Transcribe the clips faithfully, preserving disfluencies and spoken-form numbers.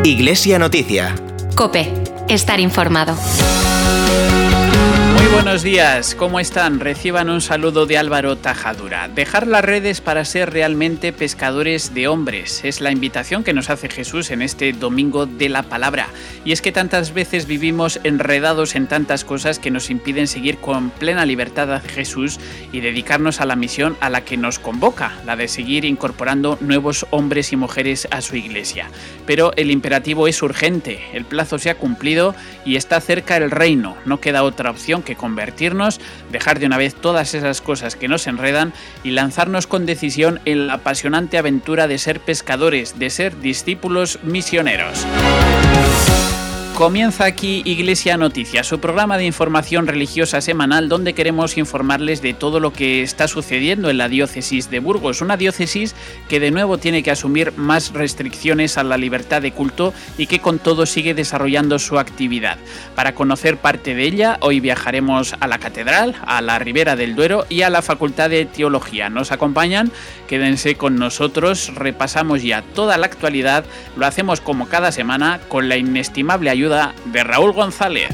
Iglesia Noticia. COPE. Estar informado. Muy buenos días, ¿cómo están? Reciban un saludo de Álvaro Tajadura. Dejar las redes para ser realmente pescadores de hombres es la invitación que nos hace Jesús en este Domingo de la Palabra. Y es que tantas veces vivimos enredados en tantas cosas que nos impiden seguir con plena libertad a Jesús y dedicarnos a la misión a la que nos convoca, la de seguir incorporando nuevos hombres y mujeres a su iglesia. Pero el imperativo es urgente, el plazo se ha cumplido y está cerca el reino. No queda otra opción que convertirnos, dejar de una vez todas esas cosas que nos enredan y lanzarnos con decisión en la apasionante aventura de ser pescadores, de ser discípulos misioneros. Comienza aquí Iglesia Noticia, su programa de información religiosa semanal donde queremos informarles de todo lo que está sucediendo en la diócesis de Burgos, una diócesis que de nuevo tiene que asumir más restricciones a la libertad de culto y que con todo sigue desarrollando su actividad. Para conocer parte de ella, hoy viajaremos a la Catedral, a la Ribera del Duero y a la Facultad de Teología. ¿Nos acompañan? Quédense con nosotros, repasamos ya toda la actualidad, lo hacemos como cada semana con la inestimable ayuda de Raúl González.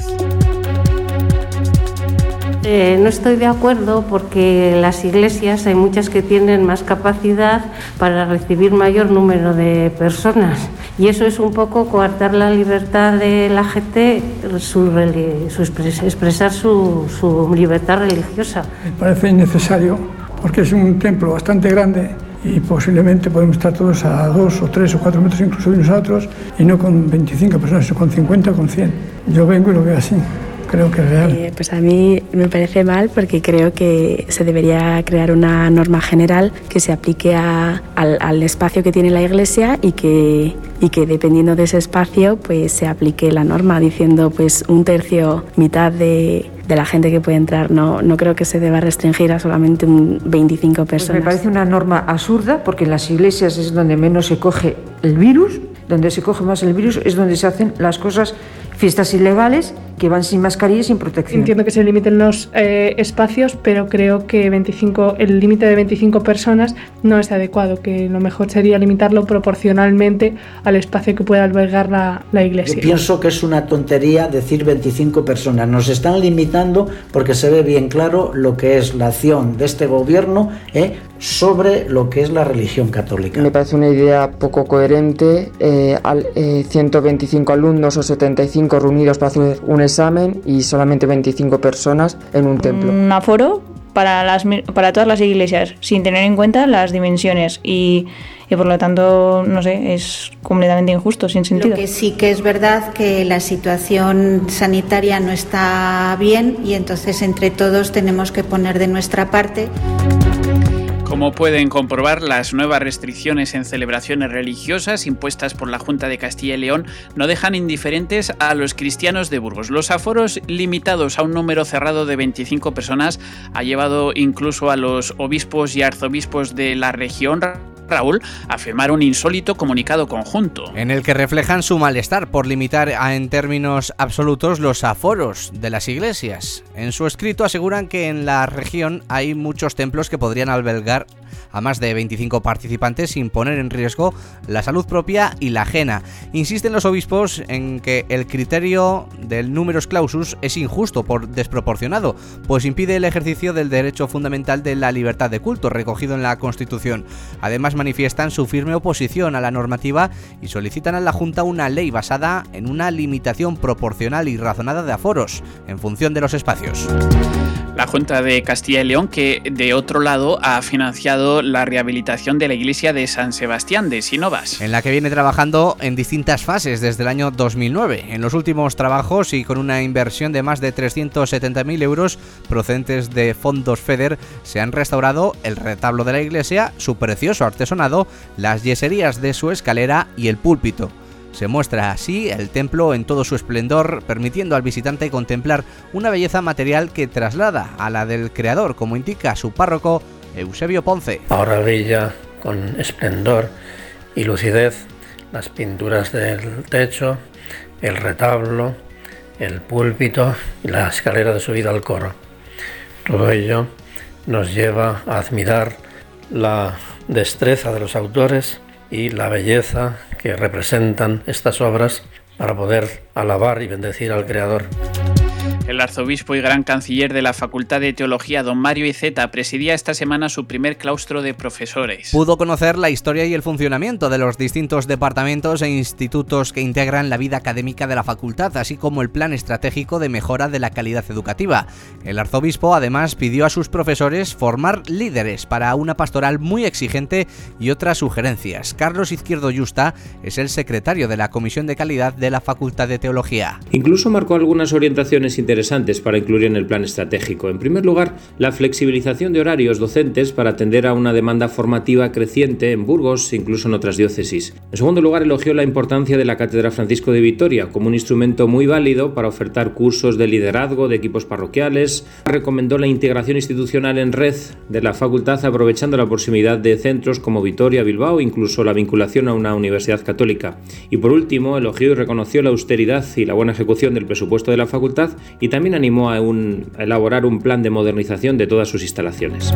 Eh, no estoy de acuerdo porque las iglesias hay muchas que tienen más capacidad para recibir mayor número de personas y eso es un poco coartar la libertad de la gente, su, su expres, expresar su, su libertad religiosa. Me parece innecesario porque es un templo bastante grande y posiblemente podemos estar todos a dos o tres o cuatro metros incluso de unos a otros y no con veinticinco personas, sino con cincuenta o con cien. Yo vengo y lo veo así. Creo que es real. Eh, pues a mí me parece mal porque creo que se debería crear una norma general que se aplique a, al, al espacio que tiene la iglesia y que, y que dependiendo de ese espacio pues se aplique la norma diciendo pues un tercio, mitad de, de la gente que puede entrar. No, no creo que se deba restringir a solamente un veinticinco personas. Pues me parece una norma absurda porque en las iglesias es donde menos se coge el virus, donde se coge más el virus es donde se hacen las cosas, fiestas ilegales que van sin mascarilla y sin protección. Entiendo que se limiten los eh, espacios, pero creo que veinticinco, el límite de veinticinco personas no es adecuado, que lo mejor sería limitarlo proporcionalmente al espacio que pueda albergar la, la iglesia. Yo pienso que es una tontería decir veinticinco personas. Nos están limitando porque se ve bien claro lo que es la acción de este gobierno eh, sobre lo que es la religión católica. Me parece una idea poco coherente, eh, al, eh, ciento veinticinco alumnos o setenta y cinco reunidos para hacer un examen y solamente veinticinco personas en un templo. Un aforo para, las, para todas las iglesias sin tener en cuenta las dimensiones y, y por lo tanto, no sé, es completamente injusto, sin sentido. Lo que sí que es verdad que la situación sanitaria no está bien y entonces entre todos tenemos que poner de nuestra parte. Como pueden comprobar, las nuevas restricciones en celebraciones religiosas impuestas por la Junta de Castilla y León no dejan indiferentes a los cristianos de Burgos. Los aforos limitados a un número cerrado de veinticinco personas ha llevado incluso a los obispos y arzobispos de la región, Raúl, a firmar un insólito comunicado conjunto. En el que reflejan su malestar por limitar a, en términos absolutos los aforos de las iglesias. En su escrito aseguran que en la región hay muchos templos que podrían albergar a más de veinticinco participantes sin poner en riesgo la salud propia y la ajena. Insisten los obispos en que el criterio del numerus clausus es injusto por desproporcionado, pues impide el ejercicio del derecho fundamental de la libertad de culto recogido en la Constitución. Además manifiestan su firme oposición a la normativa y solicitan a la Junta una ley basada en una limitación proporcional y razonada de aforos en función de los espacios. La Junta de Castilla y León, que de otro lado ha financiado la rehabilitación de la iglesia de San Sebastián de Sinovas, en la que viene trabajando en distintas fases desde el año dos mil nueve. En los últimos trabajos y con una inversión de más de trescientos setenta mil euros procedentes de fondos FEDER, se han restaurado el retablo de la iglesia, su precioso artesonado, las yeserías de su escalera y el púlpito. Se muestra así el templo en todo su esplendor, permitiendo al visitante contemplar una belleza material que traslada a la del creador, como indica su párroco Eusebio Ponce. Ahora brilla con esplendor y lucidez las pinturas del techo, el retablo, el púlpito y la escalera de subida al coro. Todo ello nos lleva a admirar la destreza de los autores y la belleza que representan estas obras para poder alabar y bendecir al Creador. El arzobispo y gran canciller de la Facultad de Teología, don Mario Iceta, presidía esta semana su primer claustro de profesores. Pudo conocer la historia y el funcionamiento de los distintos departamentos e institutos que integran la vida académica de la facultad, así como el plan estratégico de mejora de la calidad educativa. El arzobispo además pidió a sus profesores formar líderes para una pastoral muy exigente y otras sugerencias. Carlos Izquierdo Yusta es el secretario de la Comisión de Calidad de la Facultad de Teología. Incluso marcó algunas orientaciones interesantes interesantes para incluir en el plan estratégico. En primer lugar, la flexibilización de horarios docentes para atender a una demanda formativa creciente en Burgos e incluso en otras diócesis. En segundo lugar, elogió la importancia de la Cátedra Francisco de Vitoria como un instrumento muy válido para ofertar cursos de liderazgo de equipos parroquiales. Recomendó la integración institucional en red de la facultad aprovechando la proximidad de centros como Vitoria, Bilbao, incluso la vinculación a una universidad católica. Y por último, elogió y reconoció la austeridad y la buena ejecución del presupuesto de la facultad y también animó a, un, a elaborar un plan de modernización de todas sus instalaciones.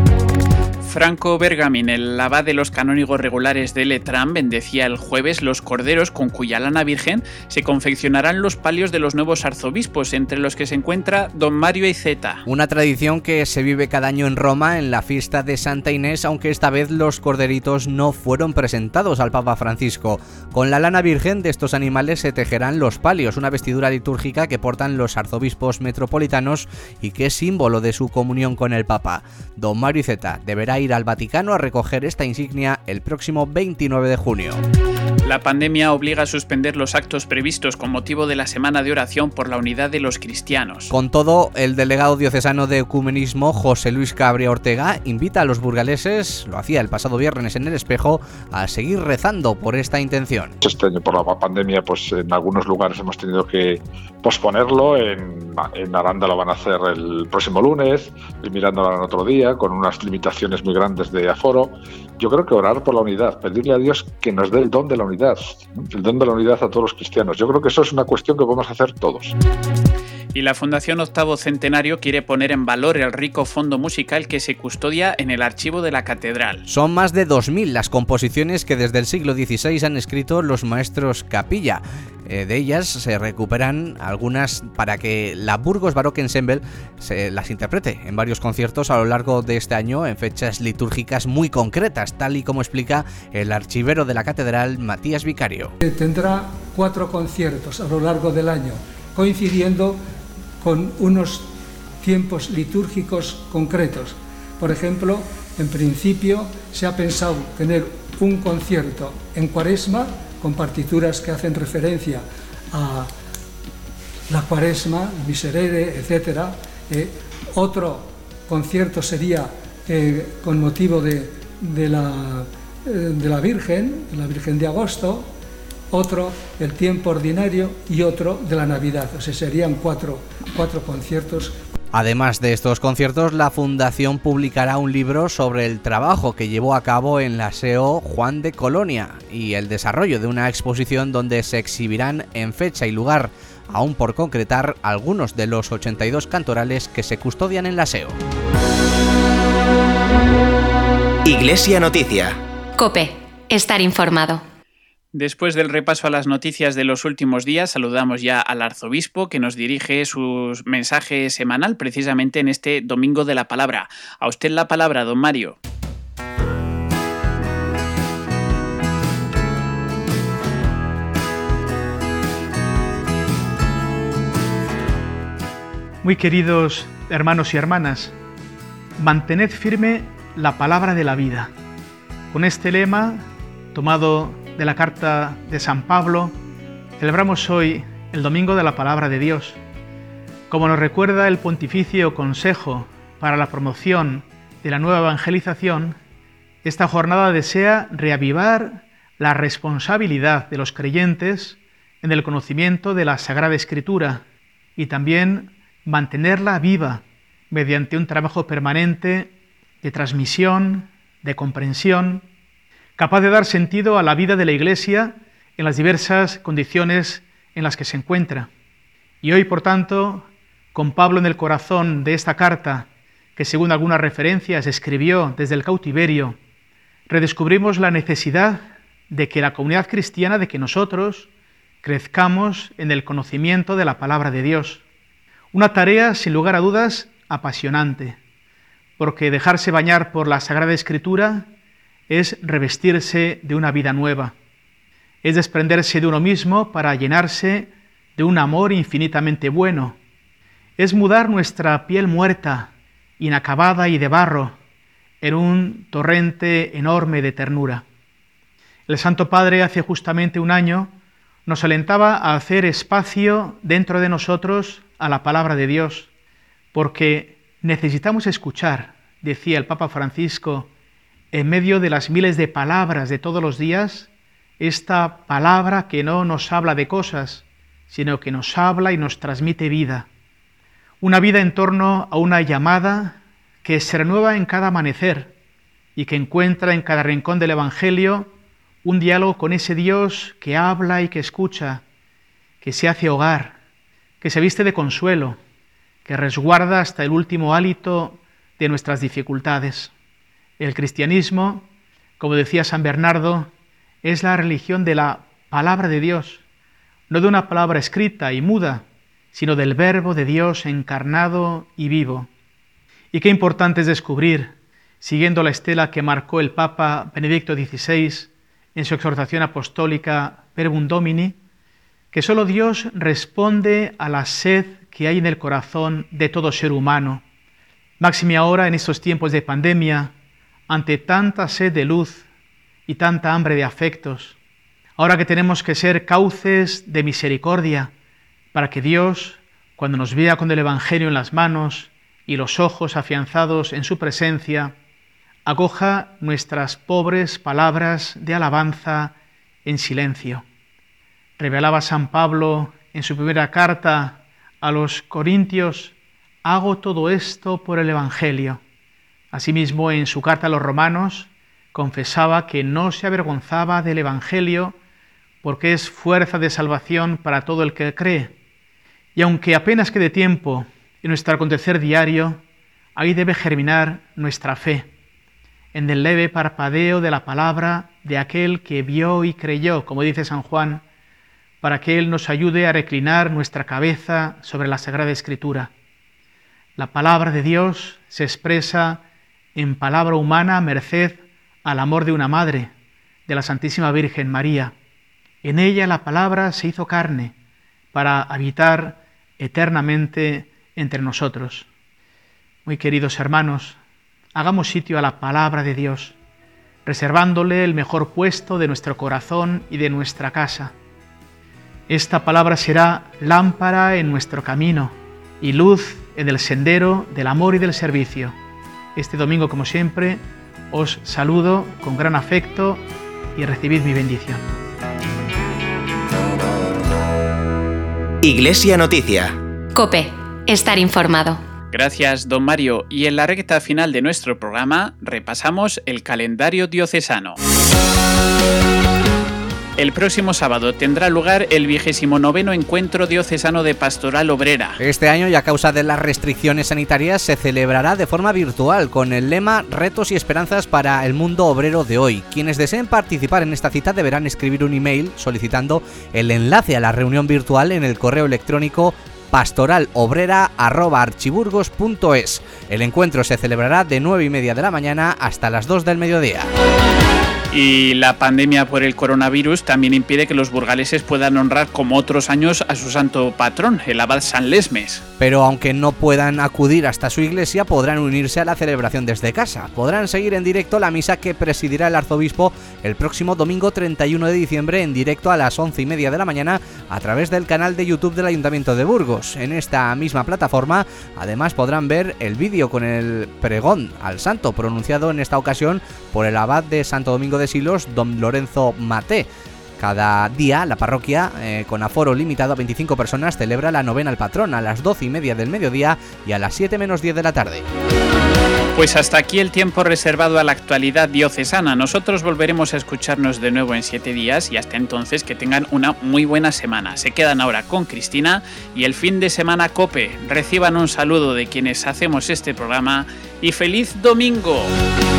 Franco Bergamin, el abad de los canónigos regulares de Letrán, bendecía el jueves los corderos con cuya lana virgen se confeccionarán los palios de los nuevos arzobispos, entre los que se encuentra don Mario Iceta. Una tradición que se vive cada año en Roma en la fiesta de Santa Inés, aunque esta vez los corderitos no fueron presentados al Papa Francisco. Con la lana virgen de estos animales se tejerán los palios, una vestidura litúrgica que portan los arzobispos metropolitanos y que es símbolo de su comunión con el Papa. Don Mario Iceta deberá ir al Vaticano a recoger esta insignia el próximo veintinueve de junio. La pandemia obliga a suspender los actos previstos con motivo de la Semana de Oración por la Unidad de los Cristianos. Con todo, el delegado diocesano de Ecumenismo, José Luis Cabria Ortega, invita a los burgaleses, lo hacía el pasado viernes en El Espejo, a seguir rezando por esta intención. Este año por la pandemia, pues en algunos lugares hemos tenido que posponerlo. En, en Aranda lo van a hacer el próximo lunes, y Mirándola en otro día, con unas limitaciones muy grandes de aforo. Yo creo que orar por la unidad, pedirle a Dios que nos dé el don de la unidad, el don de la unidad a todos los cristianos. Yo creo que eso es una cuestión que podemos hacer todos. Y la Fundación Octavo Centenario quiere poner en valor el rico fondo musical que se custodia en el archivo de la catedral. Son más de dos mil las composiciones que desde el siglo dieciséis han escrito los maestros Capilla. Eh, de ellas se recuperan algunas para que la Burgos Baroque Ensemble se las interprete en varios conciertos a lo largo de este año en fechas litúrgicas muy concretas, tal y como explica el archivero de la catedral, Matías Vicario. Tendrá cuatro conciertos a lo largo del año, coincidiendo con unos tiempos litúrgicos concretos. Por ejemplo, en principio se ha pensado tener un concierto en Cuaresma con partituras que hacen referencia a la Cuaresma, el Miserere, etcétera. Eh, otro concierto sería eh, con motivo de, de, la, eh, de la Virgen, de la Virgen de Agosto, otro el tiempo ordinario y otro de la Navidad. O sea, serían cuatro, cuatro conciertos. Además de estos conciertos, la Fundación publicará un libro sobre el trabajo que llevó a cabo en la S E O Juan de Colonia y el desarrollo de una exposición donde se exhibirán en fecha y lugar, aún por concretar, algunos de los ochenta y dos cantorales que se custodian en la S E O. Iglesia Noticia. COPE. Estar informado. Después del repaso a las noticias de los últimos días, saludamos ya al arzobispo que nos dirige su mensaje semanal precisamente en este Domingo de la Palabra. A usted la palabra, don Mario. Muy queridos hermanos y hermanas, mantened firme la palabra de la vida. Con este lema, tomado de la carta de San Pablo, celebramos hoy el Domingo de la Palabra de Dios. Como nos recuerda el Pontificio Consejo para la Promoción de la Nueva Evangelización, esta jornada desea reavivar la responsabilidad de los creyentes en el conocimiento de la Sagrada Escritura y también mantenerla viva mediante un trabajo permanente de transmisión, de comprensión, capaz de dar sentido a la vida de la Iglesia en las diversas condiciones en las que se encuentra. Y hoy, por tanto, con Pablo en el corazón de esta carta, que según algunas referencias escribió desde el cautiverio, redescubrimos la necesidad de que la comunidad cristiana, de que nosotros crezcamos en el conocimiento de la palabra de Dios. Una tarea, sin lugar a dudas, apasionante, porque dejarse bañar por la Sagrada Escritura es revestirse de una vida nueva, es desprenderse de uno mismo para llenarse de un amor infinitamente bueno, es mudar nuestra piel muerta, inacabada y de barro, en un torrente enorme de ternura. El Santo Padre hace justamente un año nos alentaba a hacer espacio dentro de nosotros a la palabra de Dios, porque necesitamos escuchar, decía el Papa Francisco, en medio de las miles de palabras de todos los días, esta palabra que no nos habla de cosas, sino que nos habla y nos transmite vida. Una vida en torno a una llamada que se renueva en cada amanecer y que encuentra en cada rincón del Evangelio un diálogo con ese Dios que habla y que escucha, que se hace hogar, que se viste de consuelo, que resguarda hasta el último hálito de nuestras dificultades. El cristianismo, como decía San Bernardo, es la religión de la palabra de Dios, no de una palabra escrita y muda, sino del Verbo de Dios encarnado y vivo. Y qué importante es descubrir, siguiendo la estela que marcó el Papa Benedicto dieciséis en su exhortación apostólica Verbum Domini, que solo Dios responde a la sed que hay en el corazón de todo ser humano. Máxime ahora en estos tiempos de pandemia, ante tanta sed de luz y tanta hambre de afectos, ahora que tenemos que ser cauces de misericordia, para que Dios, cuando nos vea con el Evangelio en las manos y los ojos afianzados en su presencia, acoja nuestras pobres palabras de alabanza en silencio. Revelaba San Pablo en su primera carta a los Corintios: hago todo esto por el Evangelio. Asimismo, en su carta a los Romanos, confesaba que no se avergonzaba del Evangelio porque es fuerza de salvación para todo el que cree. Y aunque apenas quede tiempo en nuestro acontecer diario, ahí debe germinar nuestra fe, en el leve parpadeo de la palabra de aquel que vio y creyó, como dice San Juan, para que Él nos ayude a reclinar nuestra cabeza sobre la Sagrada Escritura. La palabra de Dios se expresa en palabra humana merced al amor de una madre, de la Santísima Virgen María. En ella la palabra se hizo carne para habitar eternamente entre nosotros. Muy queridos hermanos, hagamos sitio a la palabra de Dios, reservándole el mejor puesto de nuestro corazón y de nuestra casa. Esta palabra será lámpara en nuestro camino y luz en el sendero del amor y del servicio. Este domingo, como siempre, os saludo con gran afecto y recibid mi bendición. Iglesia Noticia. COPE. Estar informado. Gracias, don Mario. Y en la recta final de nuestro programa repasamos el calendario diocesano. El próximo sábado tendrá lugar el vigésimo noveno Encuentro Diocesano de Pastoral Obrera. Este año, y a causa de las restricciones sanitarias, se celebrará de forma virtual con el lema Retos y esperanzas para el mundo obrero de hoy. Quienes deseen participar en esta cita deberán escribir un email solicitando el enlace a la reunión virtual en el correo electrónico pastoralobrera arroba archiburgos punto es. El encuentro se celebrará de nueve y media de la mañana hasta las dos del mediodía. Y la pandemia por el coronavirus también impide que los burgaleses puedan honrar como otros años a su santo patrón, el abad San Lesmes. Pero aunque no puedan acudir hasta su iglesia, podrán unirse a la celebración desde casa. Podrán seguir en directo la misa que presidirá el arzobispo el próximo domingo treinta y uno de diciembre en directo a las once y media de la mañana a través del canal de YouTube del Ayuntamiento de Burgos. En esta misma plataforma, además, podrán ver el vídeo con el pregón al santo pronunciado en esta ocasión por el abad de Santo Domingo de Silos, don Lorenzo Maté. Cada día la parroquia, eh, con aforo limitado a veinticinco personas, celebra la novena al patrón a las doce y media del mediodía y a las siete menos diez de la tarde. Pues hasta aquí el tiempo reservado a la actualidad diocesana. Nosotros volveremos a escucharnos de nuevo en siete días y hasta entonces que tengan una muy buena semana. Se quedan ahora con Cristina y el fin de semana COPE. Reciban un saludo de quienes hacemos este programa y ¡feliz domingo!